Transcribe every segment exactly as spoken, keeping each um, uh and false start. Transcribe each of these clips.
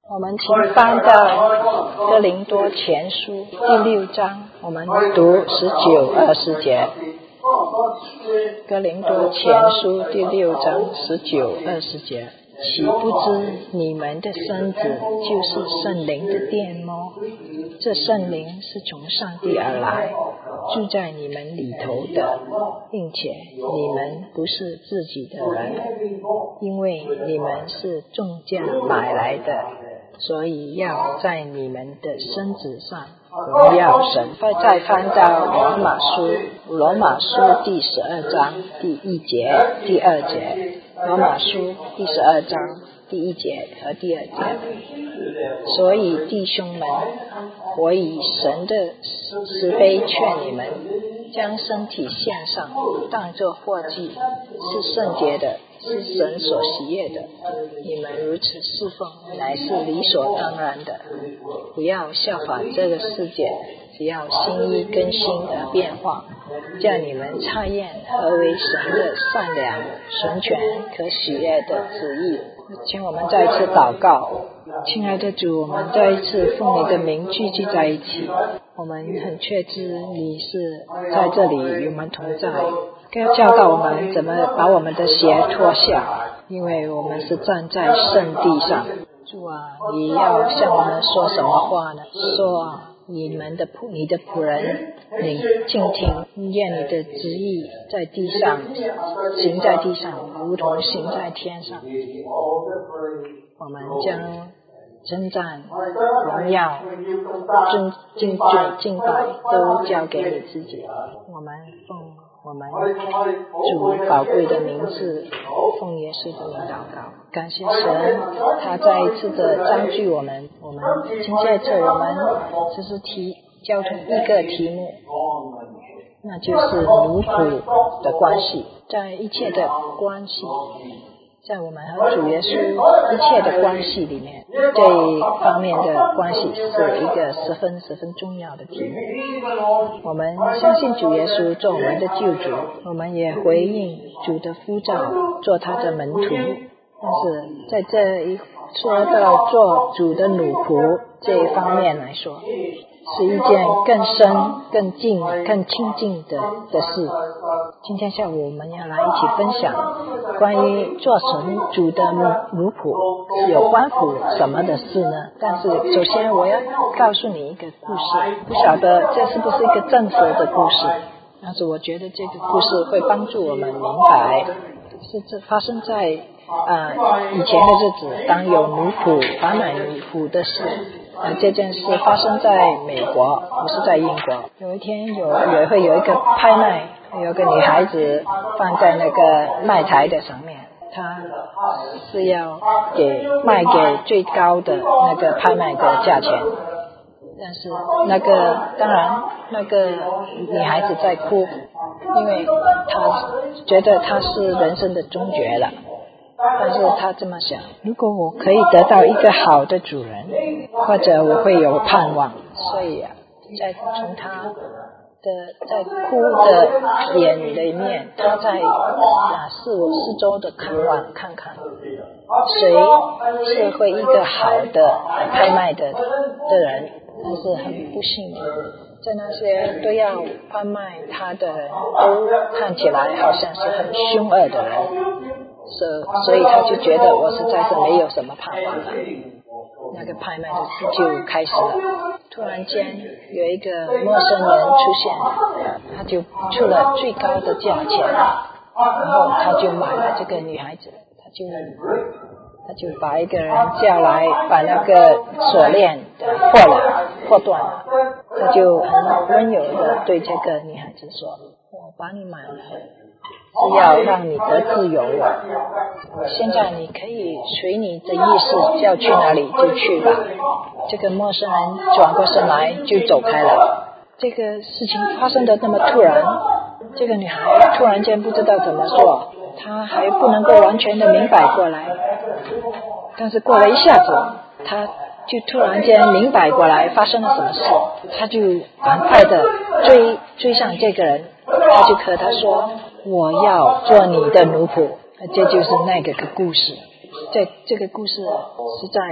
我们请翻到哥林多前书第六章，我们读十九、二十节。哥林多前书第六章十九、二十节，岂不知你们的身子就是圣灵的殿吗？这圣灵是从上帝而来，住在你们里头的，并且你们不是自己的人，因为你们是重价买来的，所以要在你们的身子上荣耀神。再翻到罗马书，罗马书第十二章第一节、第二节。罗马书第十二章第一节和第二节。所以弟兄们，我以神的慈悲劝你们，将身体献上，当作活祭，是圣洁的，是神所喜悦的。你们如此侍奉，乃是理所当然的。不要效法这个世界，只要心意更新而变化，叫你们察验何为神的善良、纯全、可喜悦的旨意。请我们再一次祷告。亲爱的主，我们再一次奉你的名聚集在一起，我们很确知你是在这里与我们同在，要教导我们怎么把我们的鞋脱下，因为我们是站在圣地上。主啊，你要向我们说什么话呢？说你们的仆你的仆人，你静听，愿你的旨意在地上行在地上，如同行在天上。我们将称赞、荣耀、尊敬罪、敬拜都交给你自己。我们奉我们主宝贵的名字，奉耶稣的名祷告。感谢神，他再一次的招聚我们。我们今天这我们只是提交通一个题目，那就是奴仆的关系。在一切的关系，在我们和主耶稣一切的关系里面，这一方面的关系是一个十分十分重要的题目。我们相信主耶稣做我们的救主，我们也回应主的呼召，做他的门徒。但是在这一说到做主的奴仆这一方面来说，是一件更深、更近、更亲近的的事。今天下午我们要来一起分享关于做神主的奴仆是有关乎什么的事呢？但是首先我要告诉你一个故事，不晓得这是不是一个真实的故事，但是我觉得这个故事会帮助我们明白，是这发生在呃以前的日子，当有奴仆贩卖奴仆的事。呃，这件事发生在美国，不是在英国。有一天有也会有一个拍卖，有个女孩子放在那个卖台的上面，她是要给卖给最高的那个拍卖的价钱。但是那个当然那个女孩子在哭，因为她觉得她是人生的终结了。但是他这么想，如果我可以得到一个好的主人，或者我会有盼望。所以啊，在从他的在哭的眼里面，他在啊四四周的看望看看，谁是会一个好的拍卖的的人。但是很不幸的，在那些都要拍卖他的人，都看起来好像是很凶恶的人。所所以他就觉得我实在是没有什么盼望了。那个拍卖的事就开始了。突然间有一个陌生人出现，他就出了最高的价钱，然后他就买了这个女孩子，他就他就把一个人叫来，把那个锁链破了破断了，他就很温柔的对这个女孩子说，我把你买了是要让你得自由了，现在你可以随你的意思要去哪里就去吧。这个陌生人转过身来就走开了。这个事情发生的那么突然，这个女孩突然间不知道怎么做，她还不能够完全的明白过来。但是过了一下子，她就突然间明白过来发生了什么事，她就赶快的追追上这个人，她就和他说，我要做你的奴仆。这就是那个个故事。这这个故事是在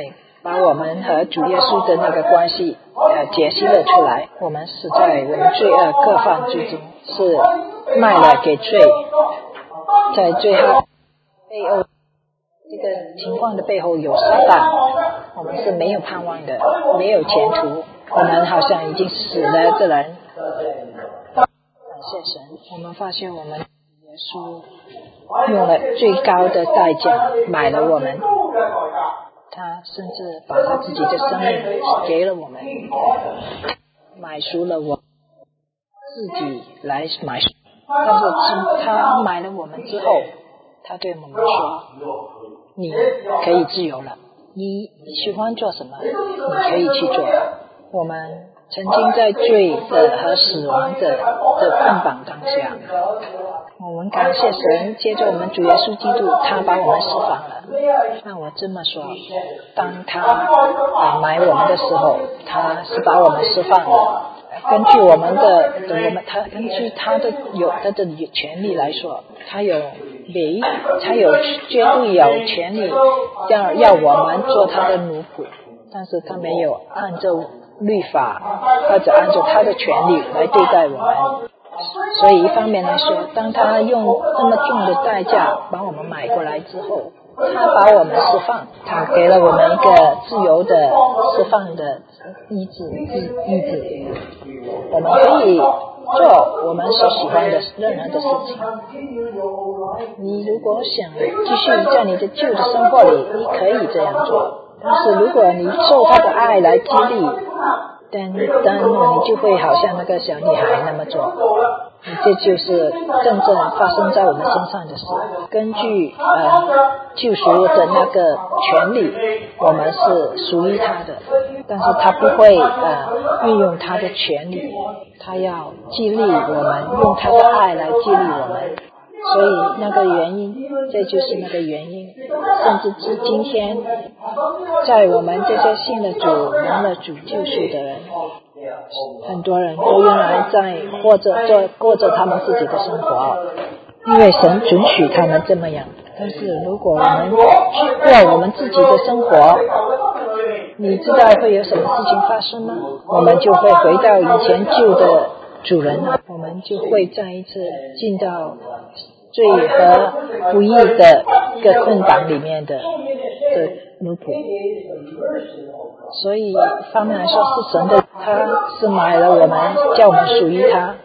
把我们和主耶稣的那个关系呃解析了出来。我们是在我们罪恶各犯之中，是卖了给罪，在最后背后这个情况的背后有撒旦，我们是没有盼望的，没有前途，我们好像已经死了的人。感谢神，我们发现我们耶稣用了最高的代价买了我们，他甚至把他自己的生命给了我们，买赎了我自己来买赎。但是他买了我们之后，他对我们说，你可以自由了，你喜欢做什么你可以去做。我们曾经在罪的和死亡的的捆绑当下，我们感谢神，接着我们主耶稣基督他把我们释放了。那我这么说，当他啊买我们的时候，他是把我们释放了，根据我们的我们他根据他的有他的权利来说，他有理，他有绝对有权利要要我们做他的奴仆，但是他没有按照律法或者按照他的权利来对待我们。所以一方面来说，当他用这么重的代价把我们买过来之后，他把我们释放，他给了我们一个自由的释放的意志意志，我们可以做我们所喜欢的任何的事情。你如果想继续在你的旧的生活里，你可以这样做，但是如果你受他的爱来激励，但当然你就会好像那个小女孩那么做。这就是真正发生在我们身上的事。根据呃救赎的那个权利，我们是属于他的，但是他不会呃运用他的权利，他要激励我们，用他的爱来激励我们。所以那个原因，这就是那个原因，甚至至今天，在我们这些信了主、蒙了主救赎的人，很多人都原来在或者做过着他们自己的生活，因为神准许他们这么样。但是如果我们过我们自己的生活，你知道会有什么事情发生吗？我们就会回到以前旧的主人了，我们就会再一次进到罪和不义的一个捆绑里面的的奴仆。所以方面来说是神的，他是买了我们，叫我们属于他，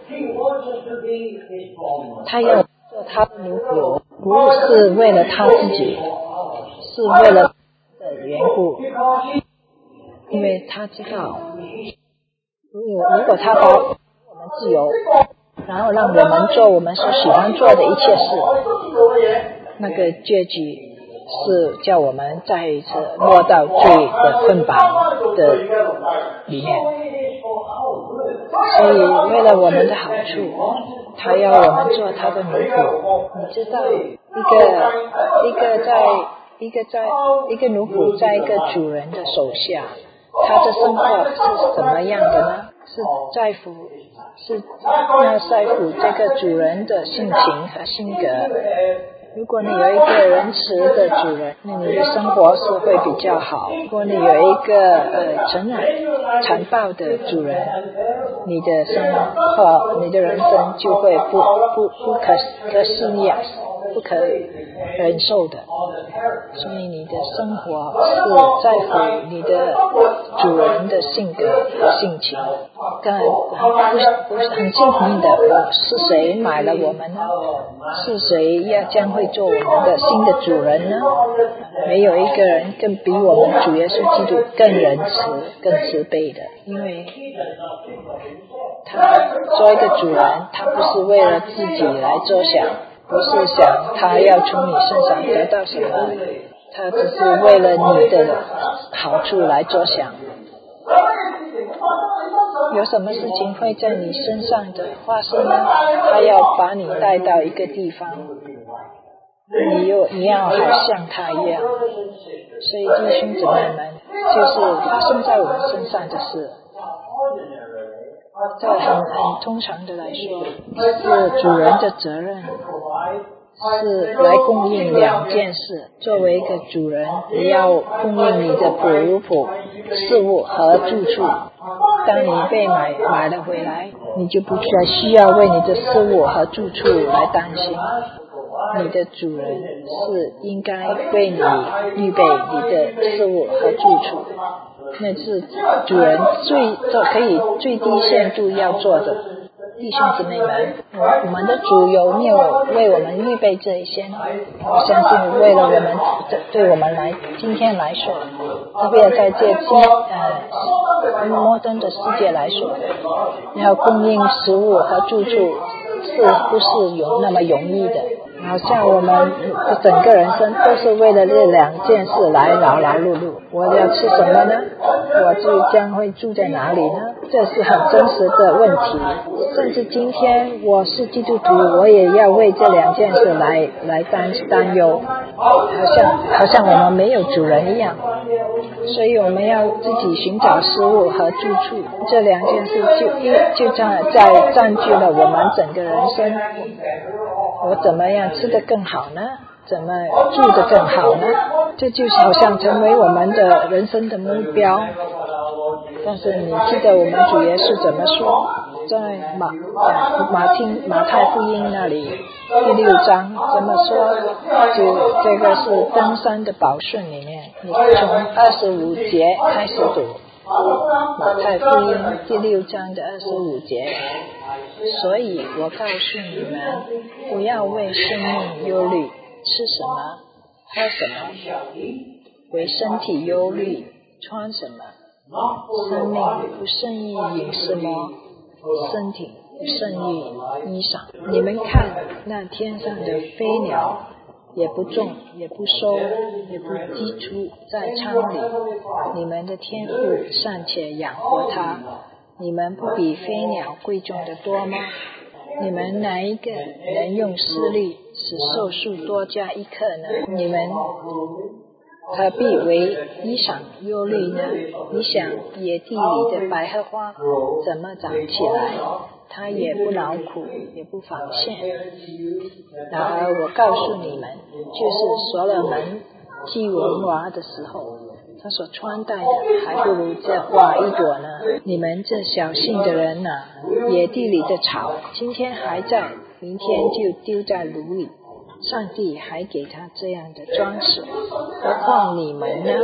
他要做他的奴仆，不是为了他自己，是为了的缘故，因为他知道如果如果他把我们自由，然后让我们做我们所喜欢做的一切事，那个结局是叫我们再一次落到罪的捆绑的里面。所以为了我们的好处，他要我们做他的奴仆。你知道一个一个在一个在一个奴仆在一个主人的手下，他的生活是什么样的呢？是在乎是要在乎这个主人的性情和性格。如果你有一个仁慈的主人，那你的生活是会比较好。如果你有一个呃残忍残暴的主人，你的生活你的人生就会不不不可可思议不可忍受的。所以你的生活是在乎你的主人的性格和性情。但不是不是很幸运的，是谁买了我们呢？是谁要将会做我们的新的主人呢？没有一个人更比我们主耶稣基督更仁慈更慈悲的，因为他做一个主人，他不是为了自己来着想，不是想他要从你身上得到什么，他只是为了你的好处来着想。有什么事情会在你身上的发生呢？他要把你带到一个地方，你又你要好像他一样。所以弟兄姊妹们，就是发生在我们身上的事，在很很通常的来说，是主人的责任是来供应两件事。作为一个主人，你要供应你的哺乳哺事物和住处。当你被买买了回来，你就不再需要为你的事物和住处来担心。你的主人是应该为你预备你的事物和住处，那是主人最做可以最低限度要做的。弟兄姊妹们，我们的主有没有为我们预备这一些呢？我相信为了我们对我们来今天来说，特别在这今呃摩登的世界来说，要供应食物和住处是不是有那么容易的？好像我们整个人生都是为了这两件事来劳劳碌碌。我要吃什么呢？我就将会住在哪里呢？这是很真实的问题。甚至今天我是基督徒，我也要为这两件事来来担担忧，好像好像我们没有主人一样。所以我们要自己寻找食物和住处，这两件事就一就这样在占据了我们整个人生。我怎么样吃得更好呢？怎么住得更好呢？这就好像成为我们的人生的目标。但是你记得我们主耶稣怎么说？在马马听马太福音那里第六章怎么说？就这个是登山的宝训里面，你从二十五节开始读。马太福音第六章的二十五节，所以我告诉你们，不要为生命忧虑，吃什么，喝什么；为身体忧虑，穿什么。生命不胜于饮食吗？身体不胜于衣裳。你们看那天上的飞鸟，也不种，也不收，也不积储在仓里，你们的天父尚且养活它，你们不比飞鸟贵重的多吗？你们哪一个能用施力使寿数多加一刻呢？你们何必为衣裳忧虑呢？你想野地里的百合花怎么长起来？它也不劳苦，也不纺线。然而我告诉你们，就是所罗门祭文娃的时候，他所穿戴的还不如这花一朵呢。你们这小信的人啊，野地里的草今天还在，明天就丢在炉里，上帝还给他这样的装饰，何况你们呢？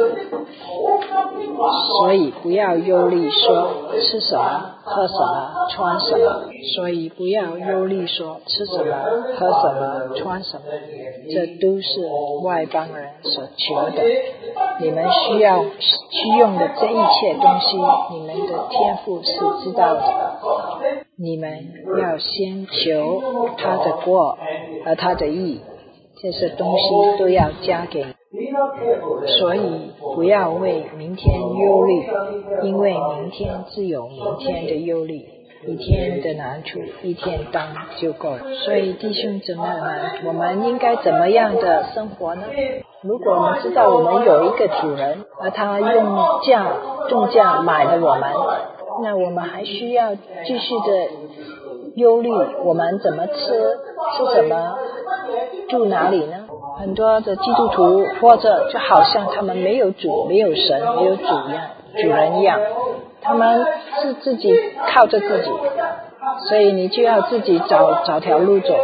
所以不要忧虑说吃什么，喝什么，穿什么。所以不要忧虑说吃什么，喝什么，穿什么，这都是外邦人所求的。你们需要需用的这一切东西，你们的天父是知道的。你们要先求他的国和他的义，这些东西都要加给你。所以不要为明天忧虑，因为明天自有明天的忧虑，一天的难处一天当就够了。所以弟兄姊妹们，我们应该怎么样的生活呢？如果我们知道我们有一个主人，而他用价重价买了我们，那我们还需要继续的忧虑我们怎么吃，吃什么，住哪里呢？很多的基督徒或者就好像他们没有主，没有神，没有主一样主人一样，他们是自己靠着自己，所以你就要自己找找条路走。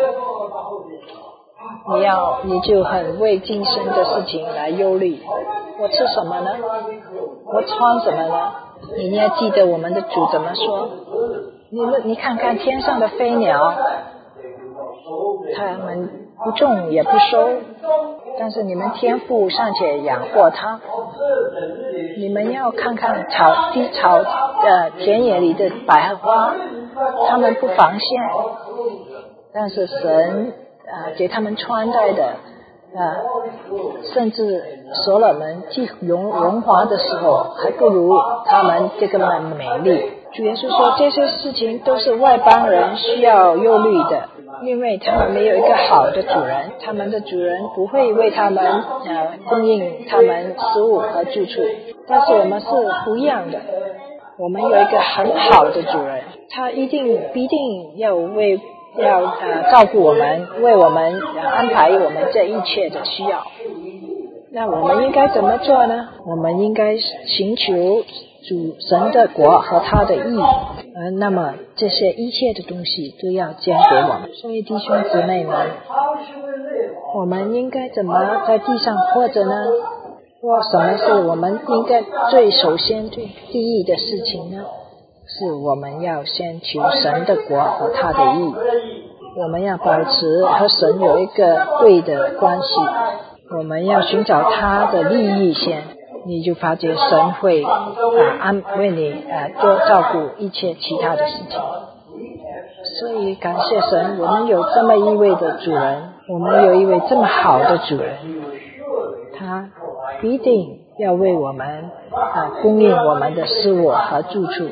你要你就很为今生的事情来忧虑，我吃什么呢？我穿什么呢？你要记得我们的主怎么说？你你看看天上的飞鸟，他们不种也不收，但是你们天父尚且养活它。你们要看看草地草呃田野里的百合花，他们不纺线，但是神啊、呃、给他们穿戴的啊、呃，甚至所罗门既荣荣华的时候，还不如他们这个么美丽。主耶稣说，这些事情都是外邦人需要忧虑的，因为他们没有一个好的主人，他们的主人不会为他们呃供应他们食物和住处。但是我们是不一样的，我们有一个很好的主人，他一定必定要为要呃照顾我们，为我们、呃、安排我们这一切的需要。那我们应该怎么做呢？我们应该寻求主神的国和他的义，呃，那么这些一切的东西都要交给我们。所以弟兄姊妹们，我们应该怎么在地上活着呢？或什么是我们应该最首先最第一的事情呢？是我们要先求神的国和他的义，我们要保持和神有一个对的关系，我们要寻找他的利益先，你就发觉神会啊安为你啊多照顾一切其他的事情。所以感谢神，我们有这么一位的主人，我们有一位这么好的主人，他必定要为我们啊供应我们的食物和住处。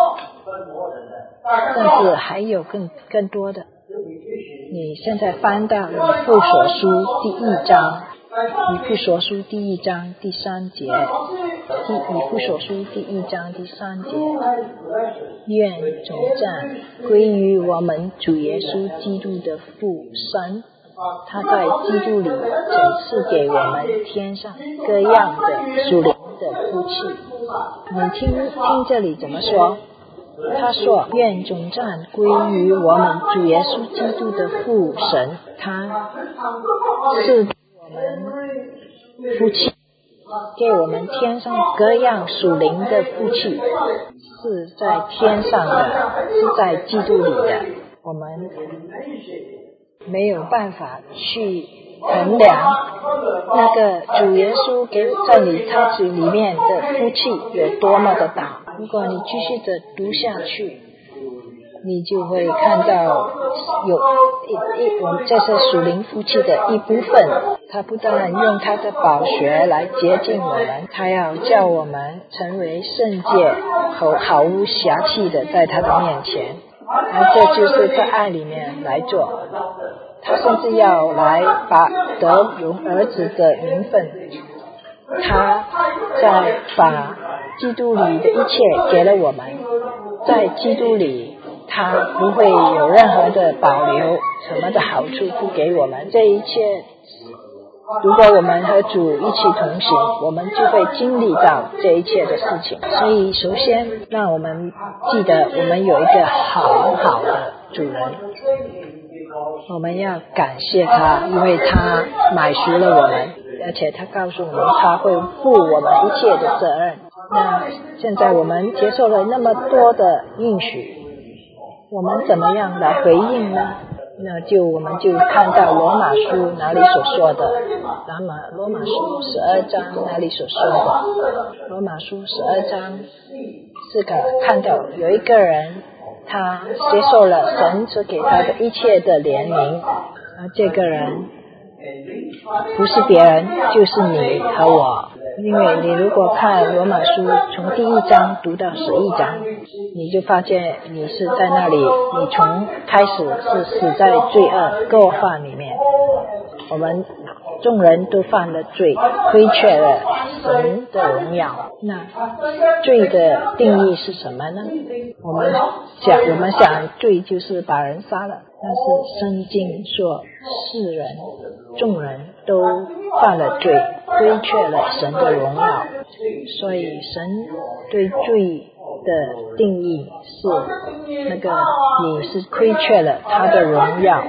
但是还有更更多的，你现在翻到以弗所书第一章，以弗所书第一章第三节，第以弗所书第一章第三节，愿总赞归于我们主耶稣基督的父神，他在基督里赏赐给我们天上各样的属灵的福气。你听听这里怎么说？他说愿总赞归于我们主耶稣基督的父神，他是我们福气，给我们天上各样属灵的福气，是在天上的，是在基督里的。我们没有办法去衡量那个主耶稣给在你他子里面的福气有多么的大。如果你继续的读下去，你就会看到有一一我们这是属灵福气的一部分。他不但用他的宝血来洁净我们，他要叫我们成为圣洁和毫无瑕疵的在他的面前，而这就是在爱里面来做。他甚至要来把得荣儿子的名分，他在把基督里的一切给了我们，在基督里他不会有任何的保留，什么的好处不给我们。这一切如果我们和主一起同行，我们就会经历到这一切的事情。所以首先让我们记得我们有一个好好的主人，我们要感谢他，因为他买赎了我们，而且他告诉我们他会负我们一切的责任。那现在我们接受了那么多的应许，我们怎么样来回应呢？那就我们就看到罗马书哪里所说的，罗马罗马书十二章哪里所说的，罗马书十二章是个看到有一个人他接受了神所给他的一切的怜悯，而这个人不是别人，就是你和我。因为你如果看罗马书从第一章读到十一章，你就发现你是在那里，你从开始是死在罪恶过犯里面，我们众人都犯了罪，亏缺了神的荣耀。那罪的定义是什么呢？我们想我们想罪就是把人杀了，但是圣经说世人众人都犯了罪，亏缺了神的荣耀。所以神对罪的定义是那个你是亏缺了他的荣耀，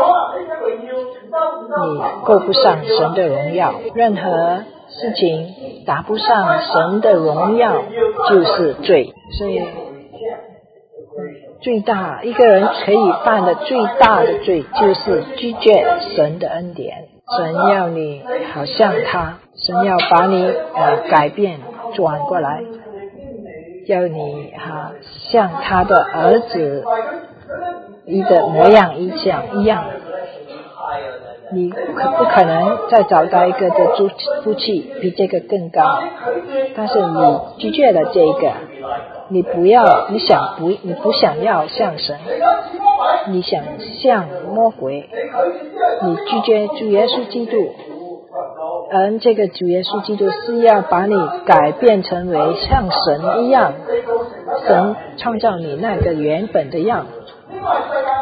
你够不上神的荣耀，任何事情达不上神的荣耀就是罪。所以最大一个人可以犯的最大的罪就是拒绝神的恩典。神要你好像他，神要把你呃改变转过来，叫你哈、啊、像他的儿子一的模样一样一样。你可不可能再找到一个的福气比这个更高？但是你拒绝了这个，你不要，你想不，你不想要像神，你想像魔鬼，你拒绝主耶稣基督，而这个主耶稣基督是要把你改变成为像神一样，神创造你那个原本的样，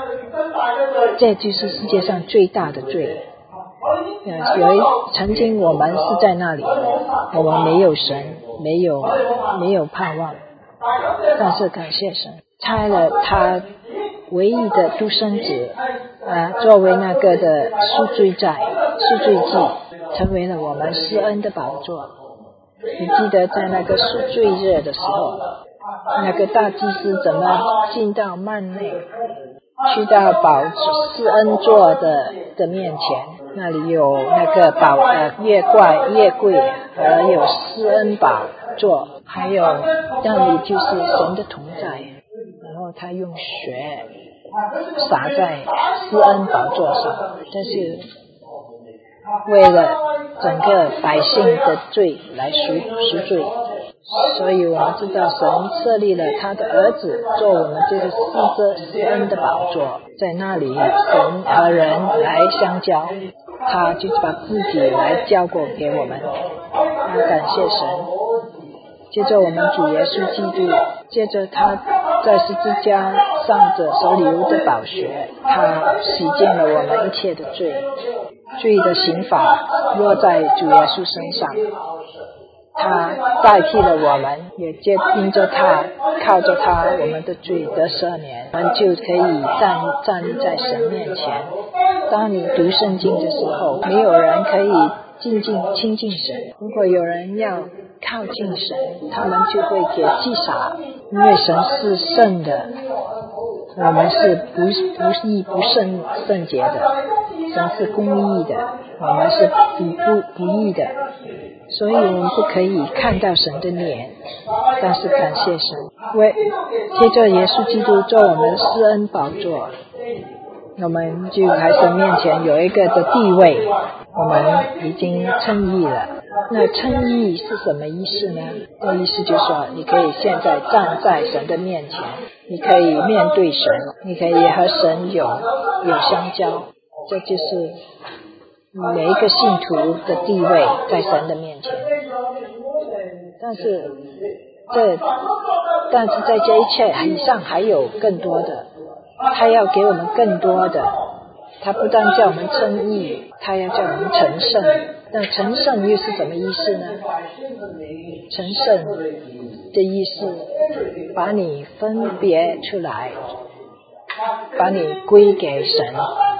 这就是世界上最大的罪。呃，有一曾经我们是在那里，我们没有神，没有没有盼望，但是感谢神差了他唯一的独生子，呃，作为那个的赎罪债、赎罪祭，成为了我们施恩的宝座。你记得在那个赎罪日的时候，那个大祭司怎么进到幔内，去到宝施恩座的的面前，那里有那个宝呃月怪月柜和有施恩宝座，还有那里就是神的同在，然后他用血洒在施恩宝座上，这是为了整个百姓的罪来赎赎罪。所以我们知道神设立了他的儿子做我们这个施遮施恩的宝座，在那里神和人来相交，他就把自己来交过给我们，那感谢神。接着我们主耶稣基督，接着他在十字架上的所流的宝血，他洗净了我们一切的罪，罪的刑罚落在主耶稣身上，他代替了我们，也接因着他靠着他我们的罪得赦免，我们就可以站站立在神面前。当你读圣经的时候，没有人可以亲近亲近神，如果有人要靠近神，他们就会给击杀，因为神是圣的，我们是不不义不圣圣洁的，神是公义的，我们是不不不义的，所以我们不可以看到神的脸，但是感谢神，为接着耶稣基督做我们施恩宝座，我们就在神面前有一个的地位，我们已经称义了。那称义是什么意思呢？这意思就是说，你可以现在站在神的面前，你可以面对神，你可以和神有有相交，这就是每一个信徒的地位在神的面前。但是这但是在这一切以上还有更多的，他要给我们更多的，他不但叫我们称义，他要叫我们成圣。那成圣又是什么意思呢？成圣的意思，把你分别出来，把你归给神，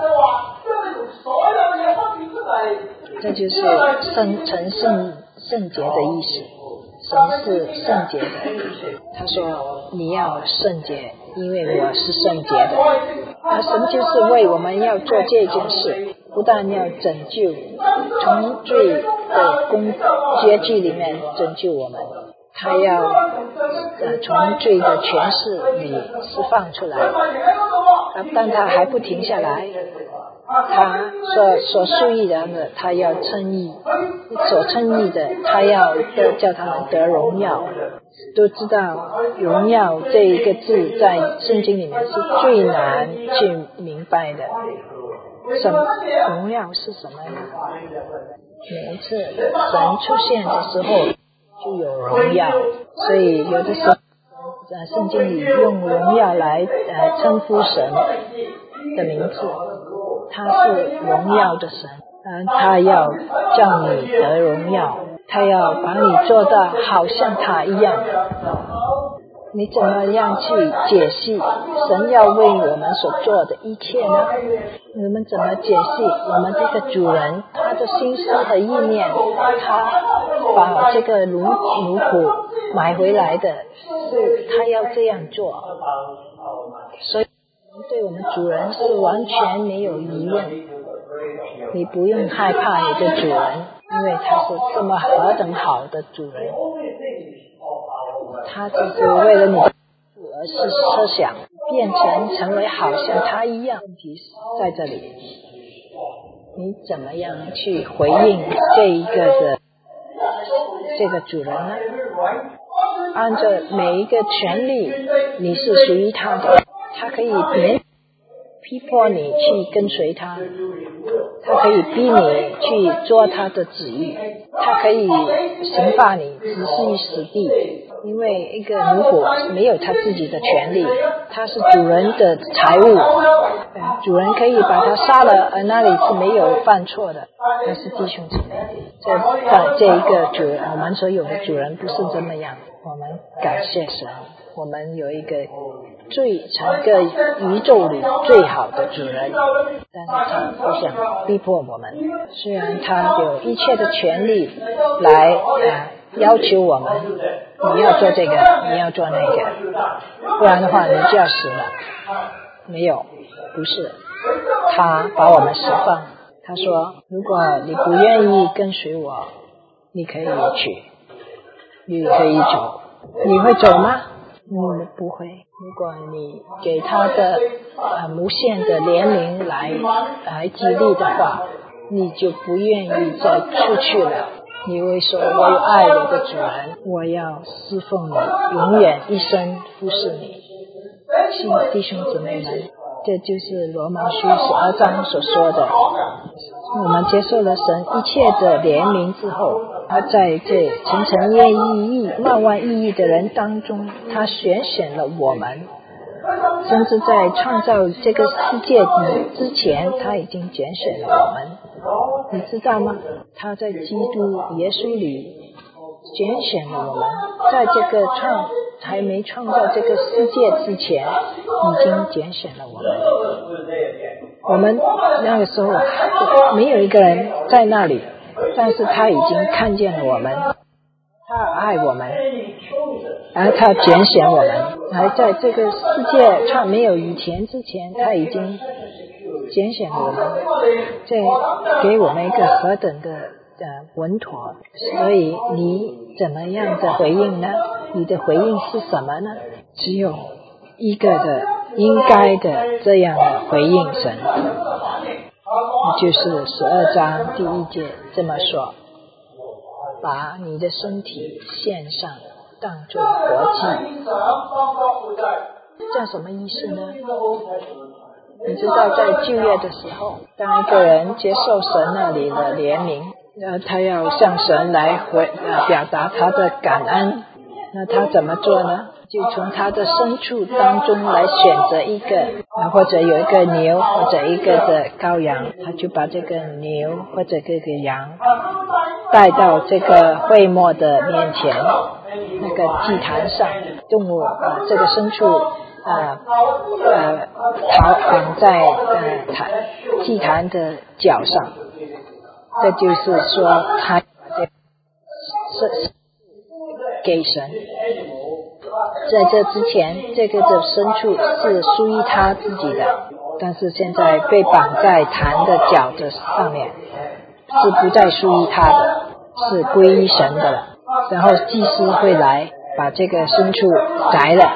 这就是圣成圣圣洁的意思。神是圣洁的，他说你要圣洁，因为我是圣洁的。那神就是为我们要做这件事，不但要拯救，从罪的工阶级里面拯救我们，他要呃从罪的权势里释放出来，啊，但他还不停下来，他所所述意的呢，他要称义，所称义的，他要得叫他们得荣耀。都知道荣耀这一个字在圣经里面是最难去明白的。什么荣耀是什么呢？每一次神出现的时候就有荣耀，所以有的时候在圣经里用荣耀来呃称呼神的名字，他是荣耀的神，嗯，他要叫你得荣耀，他要把你做到好像他一样。你怎么样去解析神要为我们所做的一切呢？你们怎么解析我们这个主人他的心思和意念，他把这个奴奴仆买回来的是他要这样做，所以对我们主人是完全没有疑问，你不用害怕你的主人，因为他是这么何等好的主人，他只是为了你而是设想变成成为好像他一样。问题在这里，你怎么样去回应这一个的这个主人呢？按照每一个权利，你是属于他的，他可以没逼迫你去跟随他，他可以逼你去做他的旨意，他可以刑罚你置之于死地， 因为一个奴仆没有他自己的权利，他是主人的财物，主人可以把他杀了，而那里是没有犯错的。但是弟兄姊妹，这这一个主人，我们所有的主人不是这么样。我们感谢神，我们有一个最整个宇宙里最好的主人，但是他不想逼迫我们。虽然他有一切的权利来、呃、要求我们，你要做这个，你要做那个，不然的话你就要死了。没有，不是，他把我们释放。他说，如果你不愿意跟随我，你可以去，你可以走。你会走吗？嗯，不会。如果你给他的呃无限的怜悯来来激励的话，你就不愿意再出去了。你会说，我有爱我的主人，我要侍奉你，永远一生服侍你。弟兄姊妹们，这就是罗马书十二章所说的，我们接受了神一切的怜悯之后，他在这层层意义万万意义的人当中，他选选了我们，甚至在创造这个世界之前，他已经拣选了我们。你知道吗？他在基督耶稣里拣选了我们，在这个创还没创造这个世界之前，已经拣选了我们。我们那个时候没有一个人在那里，但是他已经看见了我们，他爱我们，而他拣选我们，而在这个世界创没有以前之前，他已经拣选了我们，这给我们一个何等的呃稳妥。所以你怎么样的回应呢？你的回应是什么呢？只有一个的应该的这样的回应神，就是十二章第一节这么说，把你的身体献上当作活祭。这什么意思呢？你知道在旧约的时候，当一个人接受神那里的怜悯，那他要向神来回、呃、表达他的感恩，那他怎么做呢？就从他的牲畜当中来选择一个，或者有一个牛或者一个的羔羊，他就把这个牛或者这个羊带到这个会幕的面前，那个祭坛上，动物、呃、这个牲畜呃呃绑在呃坛祭坛的脚上，这就是说他把这是给神。在这之前，这个的牲畜是属于他自己的，但是现在被绑在坛的脚的上面，是不再属于他的，是归于神的了。然后祭司会来把这个牲畜宰了，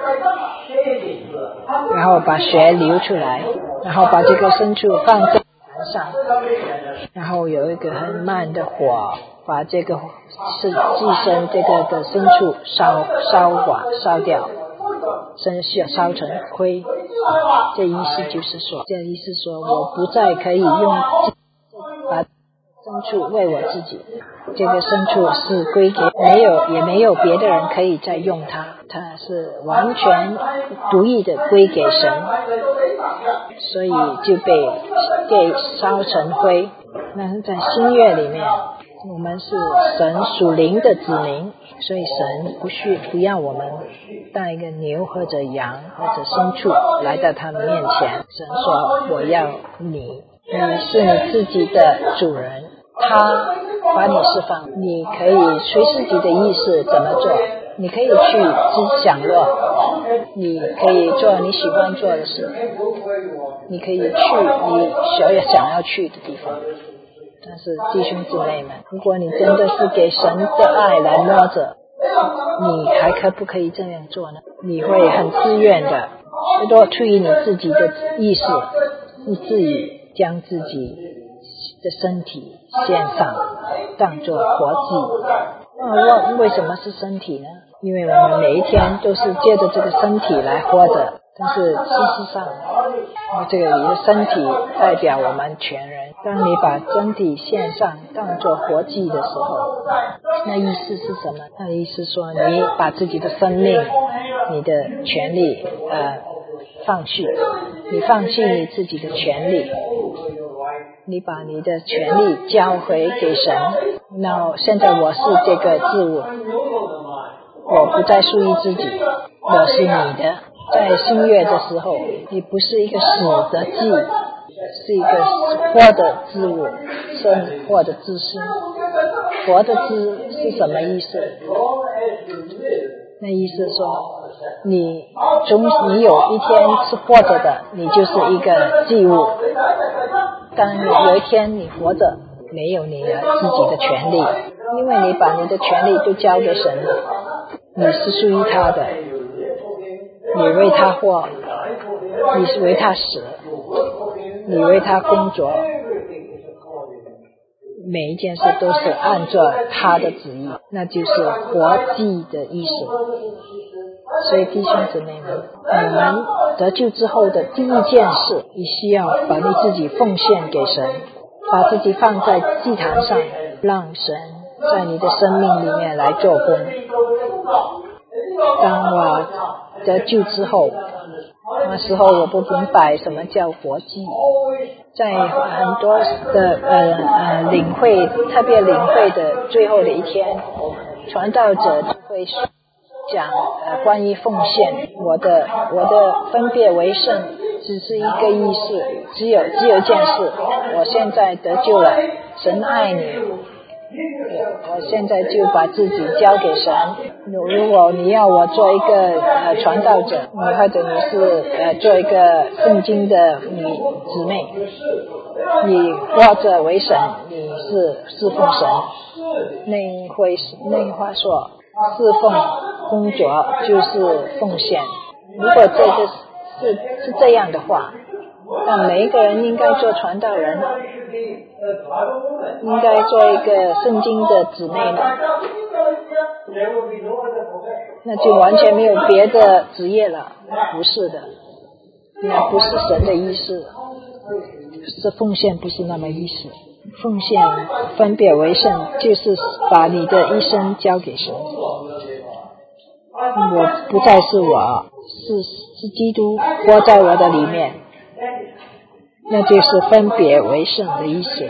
然后把血流出来，然后把这个牲畜放在坛上，然后有一个很慢的火把这个是寄生这个的牲畜烧烧瓦烧掉，甚至烧成灰。这意思就是说，这意思说我不再可以用把牲畜为我自己，这个牲畜是归给没有也没有别的人可以再用它，它是完全独一的归给神，所以就被给烧成灰。那是在新约里面，我们是神属灵的子民，所以神不需不要我们带一个牛或者羊或者牲畜来到他们面前。神说我要你，你是你自己的主人，他把你释放，你可以随自己的意识怎么做，你可以去自享乐，你可以做你喜欢做的事，你可以去你想要去的地方。但是弟兄姊妹们，如果你真的是给神的爱来摸着，你还可不可以这样做呢？你会很自愿的多出于你自己的意识，你自己将自己的身体献上当作活祭。啊，为什么是身体呢？因为我们每一天都是借着这个身体来活的， 但是事实上，这个你的身体代表我们全人。当你把身体献上当作活祭的时候，那意思是什么？那意思说你把自己的生命、你的权利呃放弃，你放弃你自己的权利，你把你的权利交回给神。那现在我是这个自我，我不再属于自己，我是你的。在新约的时候，你不是一个死的祭，是一个活的自我，生活的自身。活的自是什么意思？那意思说，你终你有一天是活着的，你就是一个祭物。当有一天你活着，没有你的自己的权利，因为你把你的权利都交给神了，你是属于他的，你为他活，你是为他死，你为他工作，每一件事都是按照他的旨意，那就是活祭的意思。所以弟兄姊妹们，你们得救之后的第一件事，你需要把你自己奉献给神，把自己放在祭坛上，让神在你的生命里面来做工。当我得救之后，那时候我不明白什么叫活祭，在很多的呃呃领会，特别领会的最后的一天，传道者就会讲呃关于奉献，我的我的分别为圣只是一个意思，只有只有一件事，我现在得救了，神爱你，我现在就把自己交给神。如果你要我做一个呃传道者，或者你是呃做一个圣经的女姊妹，你活着为神，你是侍奉神。那会那话说，侍奉工作就是奉献。如果这个是是这样的话，那每一个人应该做传道人，应该做一个圣经的姊妹呢，那就完全没有别的职业了。不是的，那不是神的意思，是奉献不是那么意思。奉献分别为圣，就是把你的一生交给神。我不再是我，是是基督活在我的里面，那就是分别为圣的意思。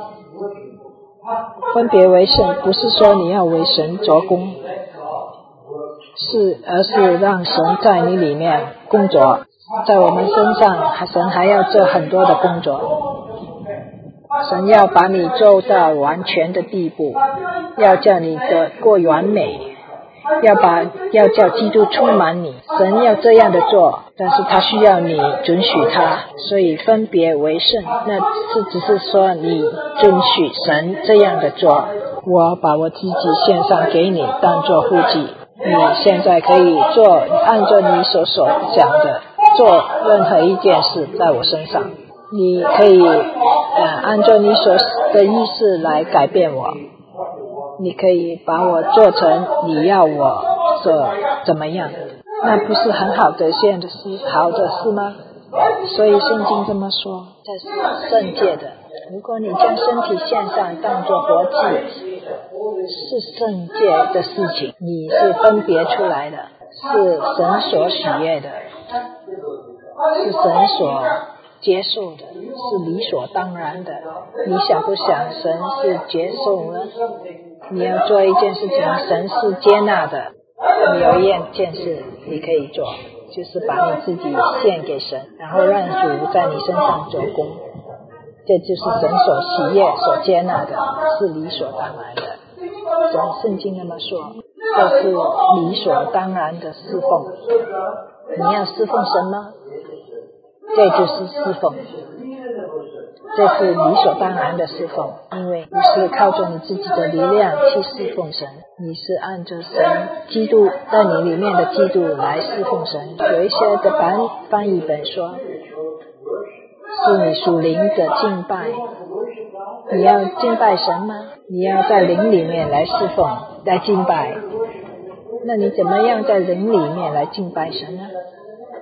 分别为圣不是说你要为神做工，是而是让神在你里面工作，在我们身上神还要做很多的工作。神要把你做到完全的地步，要叫你的过完美，要把要叫基督充满你。神要这样的做，但是他需要你准许他，所以分别为圣，那是只是说你准许神这样的做。我把我自己献上给你，当作护祭，你现在可以做按照你所所讲的做任何一件事在我身上，你可以呃按照你所的意思来改变我，你可以把我做成你要我所怎么样，那不是很好的现的事好的事吗？所以圣经这么说，这是圣界的。如果你将身体献上当作活祭，是圣界的事情，你是分别出来的，是神所喜悦的，是神所接受的，是理所当然的。你想不想神是接受呢？你要做一件事情，神是接纳的。你有一件事你可以做，就是把你自己献给神，然后让主在你身上做工，这就是神所喜悦所接纳的，是理所当然的。神圣经那么说，这是理所当然的侍奉。你要侍奉神吗？这就是侍奉，这是理所当然的侍奉，因为你是靠着你自己的力量去侍奉神，你是按着神基督在你里面的基督来侍奉神。有一些的翻翻译本说是你属灵的敬拜，你要敬拜神吗？你要在灵里面来侍奉来敬拜，那你怎么样在灵里面来敬拜神呢？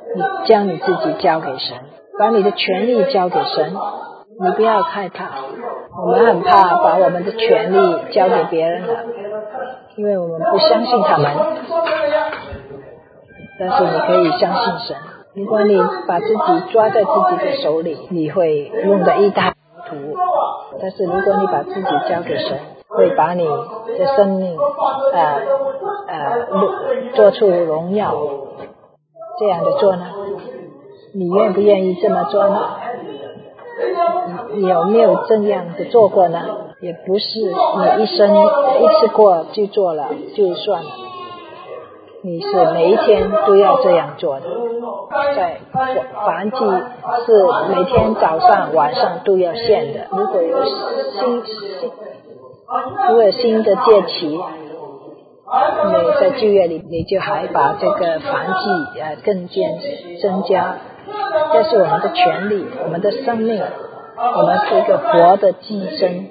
你将你自己交给神，把你的权利交给神。你不要害怕，我们很怕把我们的权利交给别人了，因为我们不相信他们。但是你可以相信神，如果你把自己抓在自己的手里，你会弄得一塌糊涂。但是如果你把自己交给神，会把你的生命呃呃做出荣耀。这样的做呢，你愿不愿意这么做呢？你有没有这样的做过呢？也不是你一生一次过就做了就算了，你是每一天都要这样做的。在燔祭是每天早上晚上都要献的。如果有新新如果有新的节期，你在旧约里你就还把这个燔祭呃更加增加。这是我们的权利，我们的生命，我们是一个活的寄生，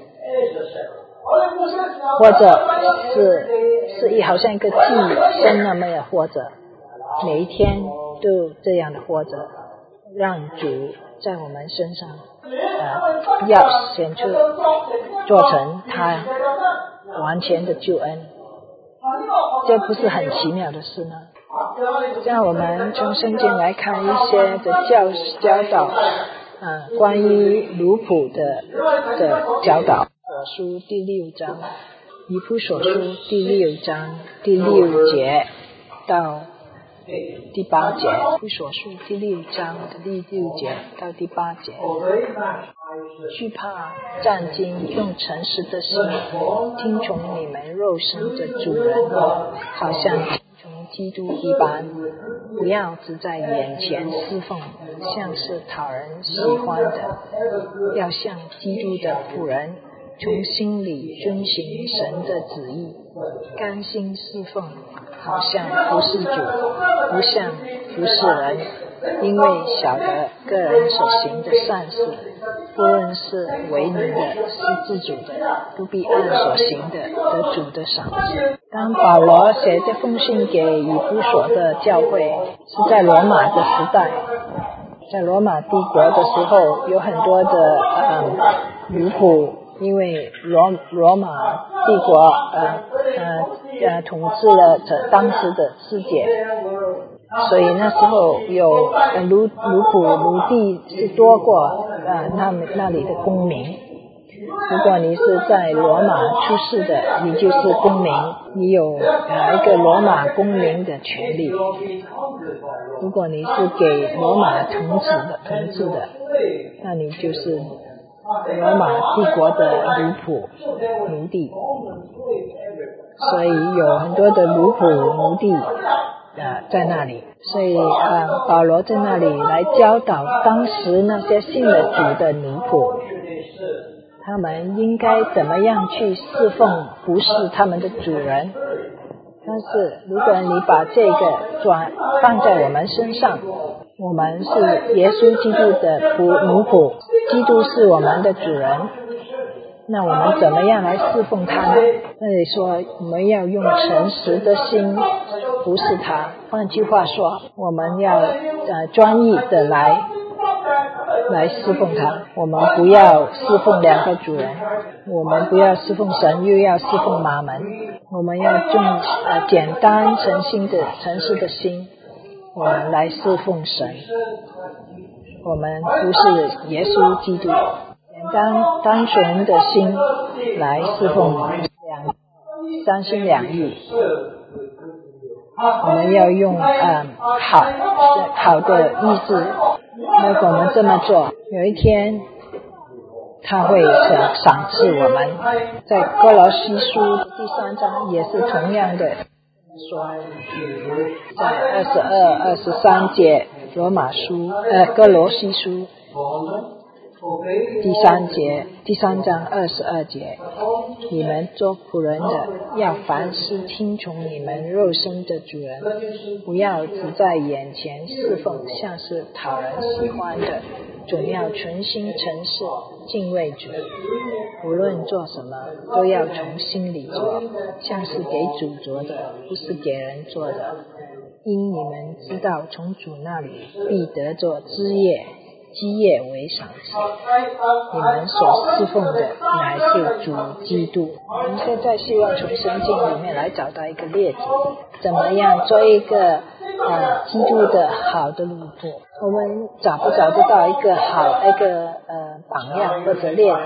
或者是是好像一个寄生那么样活着，每一天都这样的活着，让主在我们身上呃要显出做成他完全的救恩。这不是很奇妙的事呢？让我们从圣经来看一些的教教导呃关于奴仆的的教导。所书第六章，以弗所书第六章第六节到第八节，以弗所书第六章的第六节到第八节。惧怕战兢，用诚实的心听从你们肉身的主人，好像听从基督一般，不要只在眼前侍奉，像是讨人喜欢的，要像基督的仆人，从心里遵行神的旨意，甘心侍奉，好像服侍主，不像服侍人，因为晓得个人所行的善事，不论是为你的是自主的，不必按所行的得主的赏赐。当保罗写这封信给以弗所的教会，是在罗马的时代，在罗马帝国的时候，有很多的呃奴仆，因为罗罗马帝国呃呃呃统治了这当时的世界，所以那时候有呃奴奴仆奴隶是多过呃他们那里的公民。如果你是在罗马出世的，你就是公民，你有呃一个罗马公民的权利。如果你是给罗马统治的统治的，那你就是罗马帝国的奴仆奴隶。所以有很多的奴仆奴隶呃在那里，所以呃保罗在那里来教导当时那些信了主的奴仆，他们应该怎么样去侍奉服侍他们的主人。但是如果你把这个转放在我们身上，我们是耶稣基督的仆奴仆，基督是我们的主人，那我们怎么样来侍奉他呢？那里说我们要用诚实的心服侍他，换句话说，我们要呃专一的来来侍奉他，我们不要侍奉两个主人，我们不要侍奉神又要侍奉马门，我们要用呃简单诚心的诚实的心，我们来侍奉神，我们不是耶稣基督，简单单纯的心来侍奉两三心两意。我们要用呃好好的意志。如果我们这么做，有一天他会赏赏赐我们。在哥罗西书第三章也是同样的说，在二十二、二十三节罗马书呃哥罗西书第三节，第三章二十二节，你们做仆人的，要凡事听从你们肉身的主人，不要只在眼前侍奉，像是讨人喜欢的，总要存心诚实，敬畏主。无论做什么，都要从心里做，像是给主做的，不是给人做的。因你们知道，从主那里必得着枝叶，基业为赏赐。你们所侍奉的乃是主基督。我们现在希望从圣经里面来找到一个例子，怎么样做一个呃基督的好的奴仆。我们找不找得到一个好一个呃榜样或者例子？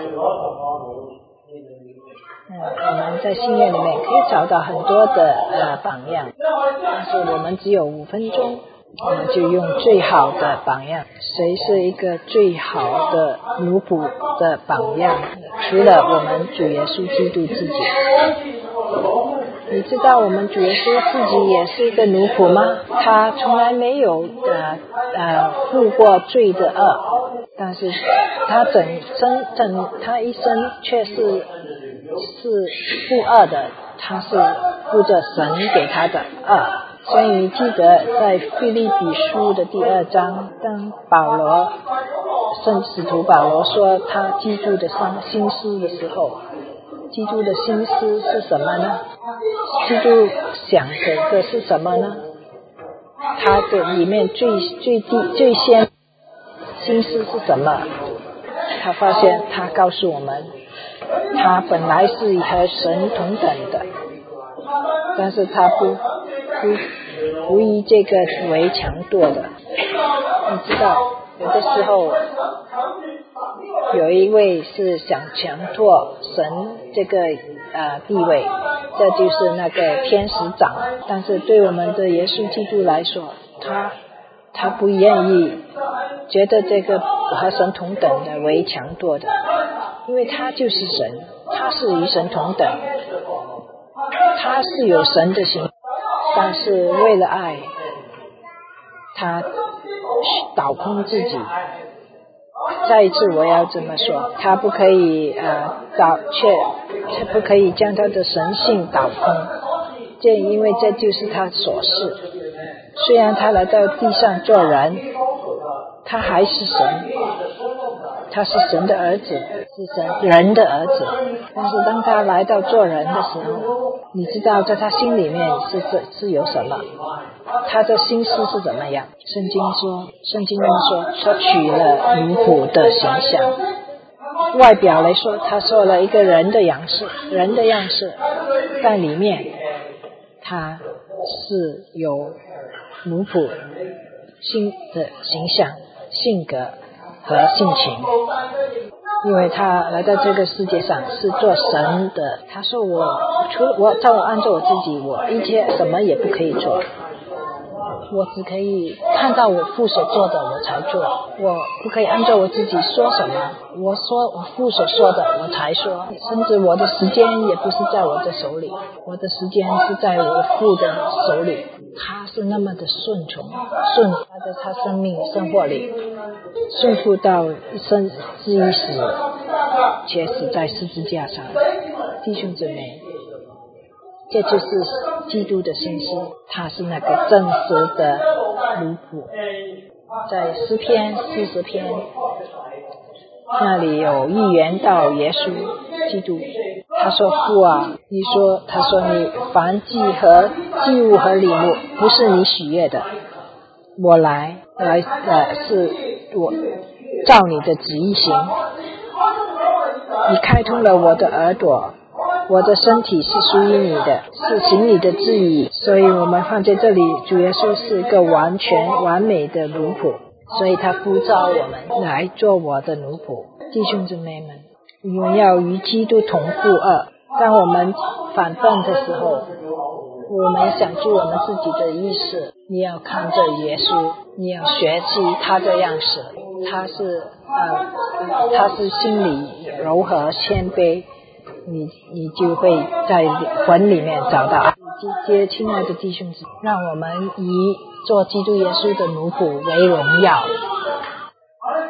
嗯，我们在信仰里面可以找到很多的呃榜样，但是我们只有五分钟，我们就用最好的榜样。谁是一个最好的奴仆的榜样？除了我们主耶稣基督自己。你知道我们主耶稣自己也是一个奴仆吗？他从来没有呃呃负过罪的恶，但是他整生整他一生却是是负恶的，他是负着神给他的恶。所以你记得在腓立比书的第二章，当保罗圣使徒保罗说他基督的心思的时候，基督的心思是什么呢？基督想着的是什么呢？他的里面最最低最先心思是什么？他发现他告诉我们，他本来是和神同等的，但是他不不不以这个为强夺的。你知道有的时候有一位是想强夺神这个呃地位，这就是那个天使长。但是对我们的耶稣基督来说，他他不愿意觉得这个和神同等的为强夺的，因为他就是神，他是与神同等，他是有神的形，但是为了爱，他倒空自己。再一次我要这么说，他不可以呃倒却不可以将他的神性倒空，这因为这就是他所是。虽然他来到地上做人，他还是神，他是神的儿子，是神人的儿子。但是当他来到做人的时候，你知道在他心里面是是有什么？他的心思是怎么样？圣经说，圣经说，他取了奴仆的形象。外表来说，他做了一个人的样式，人的样式，但里面他是有奴仆心的形象、性格和性情。因为他来到这个世界上是做神的，他说我除了我照按照我自己，我一切什么也不可以做，我只可以看到我父所做的我才做，我不可以按照我自己说什么，我说我父所说的我才说，甚至我的时间也不是在我的手里，我的时间是在我的父的手里。他是那么的顺从，顺服他的他生命生活里，顺服到一生至于死，且死在十字架上。弟兄姊妹，这就是基督的心思，他是那个真实的奴仆。在诗篇四十篇那里有预言到耶稣基督，他说父啊，你说他说你凡祭和祭物和礼物不是你喜悦的，我来来呃是我照你的旨意行，你开通了我的耳朵，我的身体是属于你的，是行你的旨意。所以我们放在这里，主耶稣是一个完全完美的奴仆，所以他呼召我们来做我的奴仆。弟兄姊妹们，我们要与基督同负恶。当我们反叛的时候，我们想出我们自己的意识，你要看着耶稣，你要学习他的样式，他是呃，他是心里柔和谦卑，你你就会在魂里面找到爱。接亲爱的弟兄姊妹，让我们以做基督耶稣的奴仆为荣耀。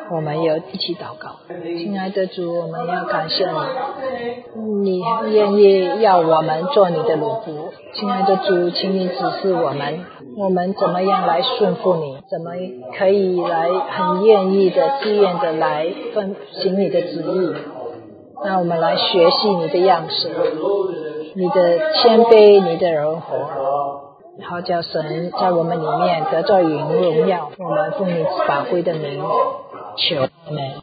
我们要一起祷告。亲爱的主，我们要感谢你，你愿意要我们做你的奴仆。亲爱的主，请你指示我们，我们怎么样来顺服你，怎么可以来很愿意的自愿的来奉行你的旨意。那我们来学习你的样式，你的谦卑，你的柔和，好叫神在我们里面得到荣耀。我们奉你宝贵的名求，阿们。